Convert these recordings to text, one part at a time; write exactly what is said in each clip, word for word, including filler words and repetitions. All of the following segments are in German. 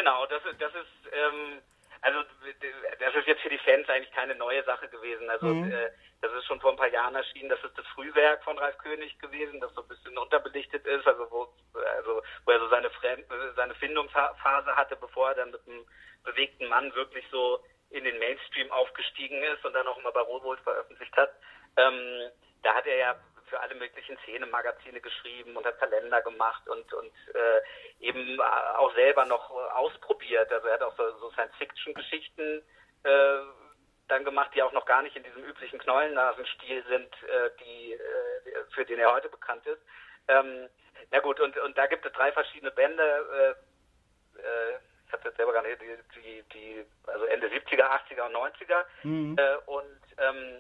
Genau, das ist, das ist, ähm, also das ist jetzt für die Fans eigentlich keine neue Sache gewesen. Also mhm. äh, das ist schon vor ein paar Jahren erschienen. Das ist das Frühwerk von Ralf König gewesen, das so ein bisschen unterbelichtet ist, also wo, also wo er so seine, Fremd, seine Findungsphase hatte, bevor er dann mit einem bewegten Mann wirklich so in den Mainstream aufgestiegen ist und dann auch immer bei Rowohlt veröffentlicht hat. Ähm, da hat er ja für alle möglichen Szenemagazine geschrieben und hat Kalender gemacht und und äh, eben auch selber noch ausprobiert. Also er hat auch so, so Science-Fiction-Geschichten äh, dann gemacht, die auch noch gar nicht in diesem üblichen Knollennasenstil sind, äh, die äh, für den er heute bekannt ist. Ähm, na gut, und und da gibt es drei verschiedene Bände. Äh, äh, ich habe jetzt selber gar nicht die, die die also Ende siebziger, achtziger und neunziger mhm. äh, und ähm,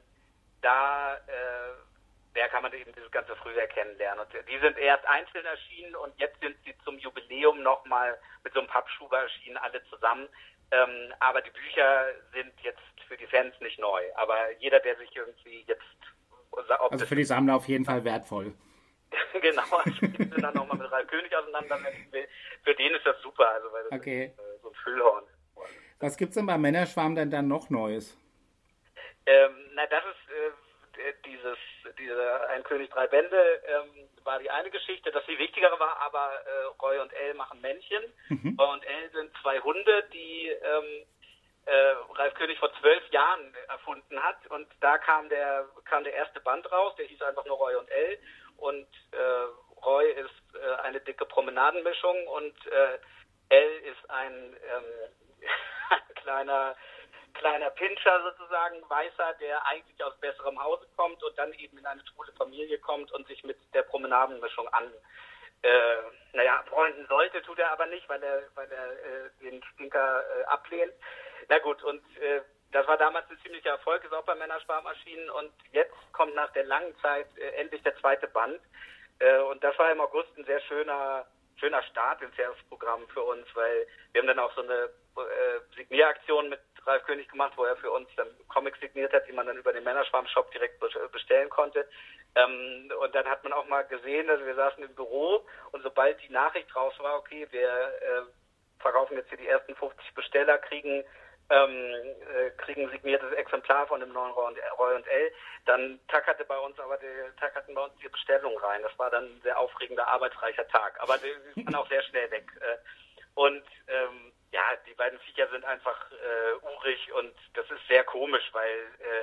da äh, da kann man eben dieses ganze Frühwerk kennenlernen. Und die sind erst einzeln erschienen und jetzt sind sie zum Jubiläum nochmal mit so einem Pappschuber erschienen, alle zusammen. Ähm, aber die Bücher sind jetzt für die Fans nicht neu. Aber jeder, der sich irgendwie jetzt... Also für die Sammler auf jeden Fall wertvoll. Genau, also wenn du dann nochmal mit Ralf König auseinandersetzen will, für den ist das super, also weil das okay. ist so ein Füllhorn. Was gibt's denn bei Männerschwarm denn dann noch Neues? Ähm, na, das ist... Äh, Dieses, diese Ein König, drei Bände ähm, war die eine Geschichte. Das viel wichtigere war aber, äh, Roy und Elle machen Männchen. Mhm. Roy und Elle sind zwei Hunde, die ähm, äh, Ralf König vor zwölf Jahren erfunden hat. Und da kam der kam der erste Band raus, der hieß einfach nur Roy und Elle. Und äh, Roy ist äh, eine dicke Promenadenmischung und äh, Elle ist ein, ähm, ein kleiner... kleiner Pinscher sozusagen, Weißer, der eigentlich aus besserem Hause kommt und dann eben in eine schwule Familie kommt und sich mit der Promenadenmischung an, äh, naja, freunden sollte, tut er aber nicht, weil er, weil er äh, den Stinker äh, ablehnt. Na gut, und äh, das war damals ein ziemlicher Erfolg, ist auch bei Männerschwarm erschienen und jetzt kommt nach der langen Zeit äh, endlich der zweite Band äh, und das war im August ein sehr schöner schöner Start ins Jahresprogramm für uns, weil wir haben dann auch so eine äh, Signieraktion mit Ralf König gemacht, wo er für uns dann Comics signiert hat, die man dann über den Männerschwarm-Shop direkt bestellen konnte. Ähm, und dann hat man auch mal gesehen, also wir saßen im Büro und sobald die Nachricht raus war, okay, wir äh, verkaufen jetzt hier die ersten fünfzig Besteller, kriegen ähm, äh, kriegen ein signiertes Exemplar von dem neuen Roy und Elle, dann tackerte bei uns aber die, tackerten bei uns die Bestellung rein. Das war dann ein sehr aufregender, arbeitsreicher Tag. Aber die waren auch sehr schnell weg. Und ähm, ja, die beiden Viecher sind einfach äh, urig und das ist sehr komisch, weil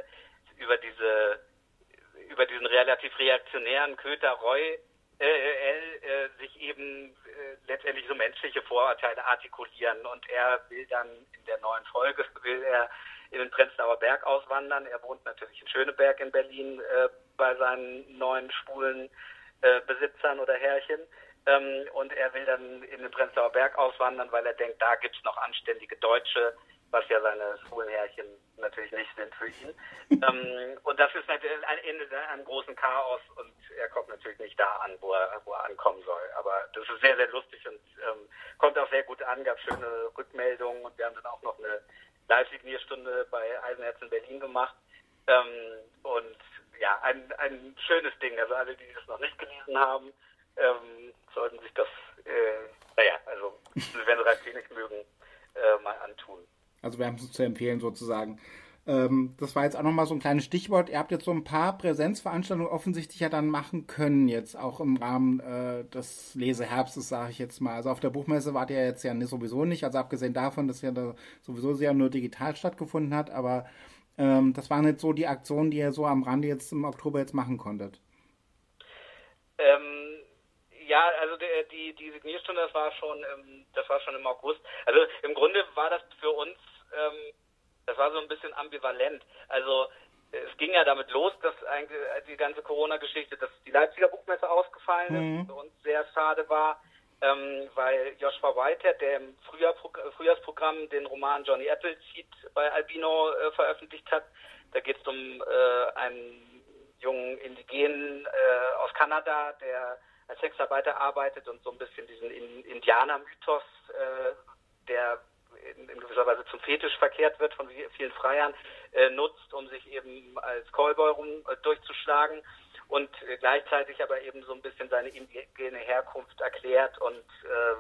äh, über diese über diesen relativ reaktionären Köter Roy äh, äh, sich eben äh, letztendlich so menschliche Vorurteile artikulieren und er will dann in der neuen Folge will er in den Prenzlauer Berg auswandern. Er wohnt natürlich in Schöneberg in Berlin äh, bei seinen neuen schwulen äh, Besitzern oder Herrchen. Ähm, und er will dann in den Prenzlauer Berg auswandern, weil er denkt, da gibt's noch anständige Deutsche, was ja seine schwulen Herrchen natürlich nicht sind für ihn. ähm, und das ist natürlich ein Ende einem großen Chaos und er kommt natürlich nicht da an, wo er, wo er ankommen soll. Aber das ist sehr, sehr lustig und ähm, kommt auch sehr gut an, gab schöne Rückmeldungen und wir haben dann auch noch eine Live-Signierstunde bei Eisenherz in Berlin gemacht. Ähm, und ja, ein, ein schönes Ding. Also alle, die das noch nicht gelesen haben, ähm, sollten sich das, äh, naja, also wenn sie Ralf König mögen, äh, mal antun. Also wir haben es zu empfehlen sozusagen. Ähm, das war jetzt auch nochmal so ein kleines Stichwort. Ihr habt jetzt so ein paar Präsenzveranstaltungen offensichtlich ja dann machen können, jetzt auch im Rahmen äh, des Leseherbstes, sage ich jetzt mal. Also auf der Buchmesse wart ihr jetzt ja sowieso nicht, also abgesehen davon, dass ja da sowieso sehr nur digital stattgefunden hat, aber ähm, das waren jetzt so die Aktionen, die ihr so am Rande jetzt im Oktober jetzt machen konntet. Ähm, ja, also die, die, die Signierstunde, das war schon im, das war schon im August. Also im Grunde war das für uns, ähm, das war so ein bisschen ambivalent. Also es ging ja damit los, dass eigentlich die ganze Corona-Geschichte, dass die Leipziger Buchmesse ausgefallen ist, mhm. für uns sehr schade war, ähm, weil Joshua Whitehead, der im Frühjahr, Frühjahrsprogramm den Roman Johnny Appleseed bei Albino äh, veröffentlicht hat. Da geht es um äh, einen jungen Indigenen äh, aus Kanada, der als Sexarbeiter arbeitet und so ein bisschen diesen in, Indianer-Mythos, äh, der in, in gewisser Weise zum Fetisch verkehrt wird von vielen Freiern, äh, nutzt, um sich eben als Callboy rum äh, durchzuschlagen und äh, gleichzeitig aber eben so ein bisschen seine indigene Herkunft erklärt und äh,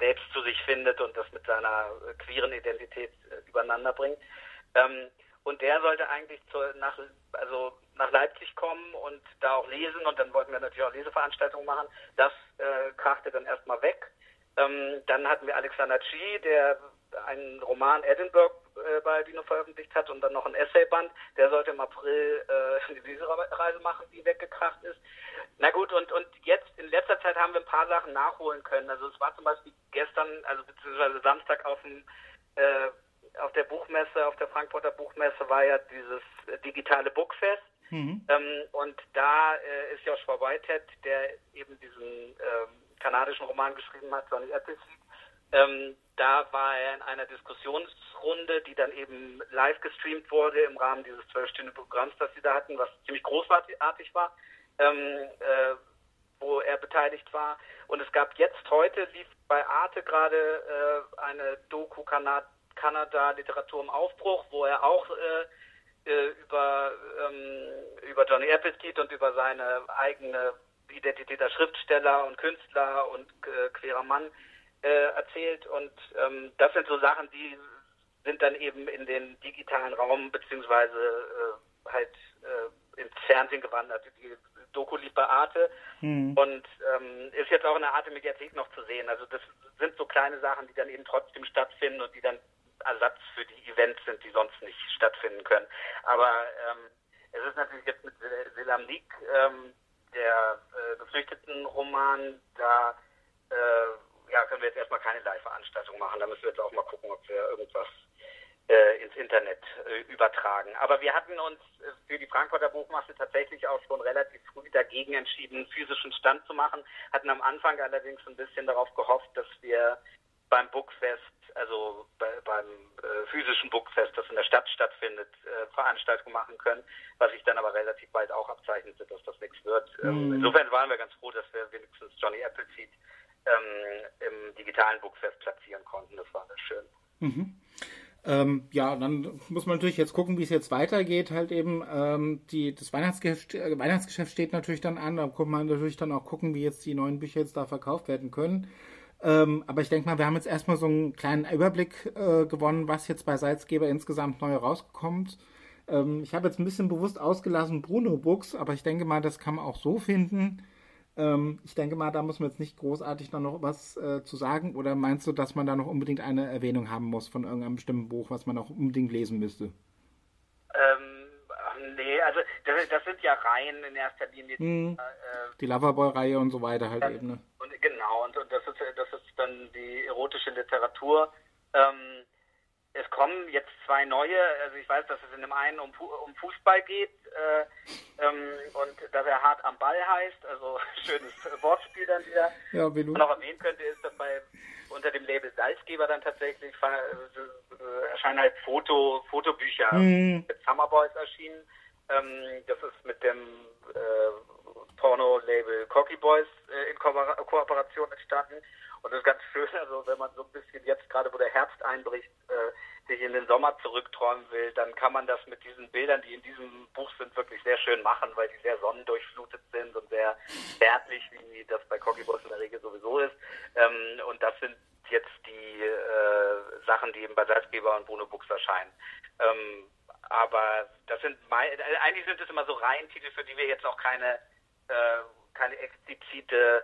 selbst zu sich findet und das mit seiner äh, queeren Identität äh, übereinander bringt. Ähm, und der sollte eigentlich zur, nach, also nach Leipzig kommen und da auch lesen, und dann wollten wir natürlich auch Leseveranstaltungen machen. Das äh, krachte dann erstmal weg. Ähm, dann hatten wir Alexander Chi, der einen Roman Edinburgh äh, bei Dino veröffentlicht hat und dann noch ein Essayband. Der sollte im April äh, eine Lesereise machen, die weggekracht ist. Na gut, und, und jetzt in letzter Zeit haben wir ein paar Sachen nachholen können. Also es war zum Beispiel gestern, also beziehungsweise Samstag auf dem äh, auf der Buchmesse, auf der Frankfurter Buchmesse war ja dieses äh, digitale Bookfest. Mhm. Ähm, und da äh, ist Joshua Whitehead, der eben diesen ähm, kanadischen Roman geschrieben hat, Johnny Appleseed. Ähm, da war er in einer Diskussionsrunde, die dann eben live gestreamt wurde im Rahmen dieses zwölfstündigen Programms, das sie da hatten, was ziemlich großartig war, ähm, äh, wo er beteiligt war. Und es gab jetzt heute, lief bei Arte gerade äh, eine Doku Kanada, Kanada Literatur im Aufbruch, wo er auch äh, über, ähm, über Johnny Appleseed und über seine eigene Identität als Schriftsteller und Künstler und äh, queerer Mann äh, erzählt. Und ähm, das sind so Sachen, die sind dann eben in den digitalen Raum beziehungsweise äh, halt äh, ins Fernsehen gewandert. Die Doku lief bei Arte mhm. und ähm, ist jetzt auch in der Arte-Mediathek noch zu sehen. Also das sind so kleine Sachen, die dann eben trotzdem stattfinden und die dann Ersatz für die Events sind, die sonst nicht stattfinden können. Aber ähm, es ist natürlich jetzt mit Selamlik, ähm, der äh, Geflüchteten-Roman, da äh, ja, können wir jetzt erstmal keine Live-Veranstaltung machen. Da müssen wir jetzt auch mal gucken, ob wir irgendwas äh, ins Internet äh, übertragen. Aber wir hatten uns äh, für die Frankfurter Buchmesse tatsächlich auch schon relativ früh dagegen entschieden, einen physischen Stand zu machen, hatten am Anfang allerdings ein bisschen darauf gehofft, dass wir beim Bookfest, also bei, beim äh, physischen Bookfest, das in der Stadt stattfindet, äh, Veranstaltungen machen können, was sich dann aber relativ bald auch abzeichnete, dass das nichts wird. Mm. Ähm, insofern waren wir ganz froh, dass wir wenigstens Johnny Appleseed ähm, im digitalen Bookfest platzieren konnten. Das war sehr schön. Mhm. Ähm, ja, dann muss man natürlich jetzt gucken, wie es jetzt weitergeht. Halt eben ähm, die das Weihnachtsgeschäft, äh, Weihnachtsgeschäft steht natürlich dann an. Da kann man natürlich dann auch gucken, wie jetzt die neuen Bücher jetzt da verkauft werden können. Ähm, aber ich denke mal, wir haben jetzt erstmal so einen kleinen Überblick äh, gewonnen, was jetzt bei Salzgeber insgesamt neu rauskommt. Ähm, ich habe jetzt ein bisschen bewusst ausgelassen Bruno Books, aber ich denke mal, das kann man auch so finden. Ähm, ich denke mal, da muss man jetzt nicht großartig noch was äh, zu sagen. Oder meinst du, dass man da noch unbedingt eine Erwähnung haben muss von irgendeinem bestimmten Buch, was man auch unbedingt lesen müsste? Ähm, nee, also das, das sind ja Reihen in erster Linie. Hm, äh, die Loverboy-Reihe und so weiter halt ja, eben. Ne? Und, genau, und, und das, ist, das ist dann die erotische Literatur. Ähm, es kommen jetzt zwei neue, also ich weiß, dass es in dem einen um, um Fußball geht äh, ähm, und dass er hart am Ball heißt, also schönes Wortspiel dann wieder. Ja, wie du. Was man auch erwähnen könnte, ist, dass bei unter dem Label Salzgeber dann tatsächlich äh, erscheinen halt Foto, Fotobücher hm. mit Summer Boys erschienen. Ähm, das ist mit dem äh, Porno-Label Cocky Boys äh, in Ko- Kooperation entstanden. Und das ist ganz schön, also wenn man so ein bisschen jetzt gerade, wo der Herbst einbricht, äh, sich in den Sommer zurückträumen will, dann kann man das mit diesen Bildern, die in diesem Buch sind, wirklich sehr schön machen, weil die sehr sonnendurchflutet sind und sehr zärtlich, wie das bei Cocky Boys in der Regel sowieso ist. Ähm, und das sind jetzt die äh, Sachen, die eben bei Salzgeber und Bruno Books erscheinen. Ähm, aber das sind mein, eigentlich sind es immer so Reihentitel, für die wir jetzt auch keine, äh, keine explizite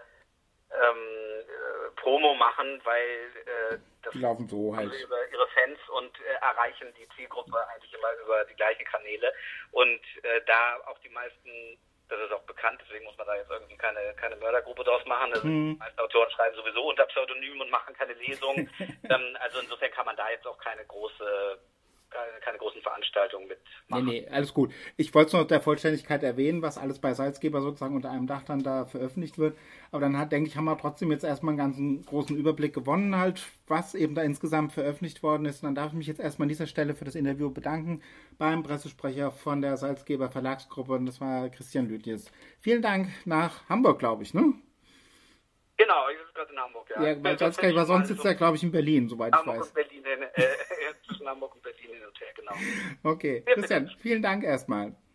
Ähm, äh, Promo machen, weil äh, das die laufen so halt über ihre Fans und äh, erreichen die Zielgruppe eigentlich immer über die gleichen Kanäle und äh, da auch die meisten, das ist auch bekannt, deswegen muss man da jetzt irgendwie keine keine Mördergruppe draus machen, also hm. die meisten Autoren schreiben sowieso unter Pseudonym und machen keine Lesung, ähm, also insofern kann man da jetzt auch keine große Keine, keine großen Veranstaltungen mitmachen. Nee, nee, alles gut. Ich wollte es nur der Vollständigkeit erwähnen, was alles bei Salzgeber sozusagen unter einem Dach dann da veröffentlicht wird. Aber dann hat, denke ich, haben wir trotzdem jetzt erstmal einen ganzen großen Überblick gewonnen halt, was eben da insgesamt veröffentlicht worden ist. Und dann darf ich mich jetzt erstmal an dieser Stelle für das Interview bedanken beim Pressesprecher von der Salzgeber Verlagsgruppe. Und das war Christian Lütjes. Vielen Dank nach Hamburg, glaube ich, ne? Genau, ich sitze gerade in Hamburg, ja. Ja, weil Salzgeber, weil sonst sitzt er, glaube ich, in Berlin, soweit Hamburg ich weiß. Und Berlin, äh, zwischen Hamburg und Berlin hin und her, genau. Okay, Christian, vielen Dank erstmal.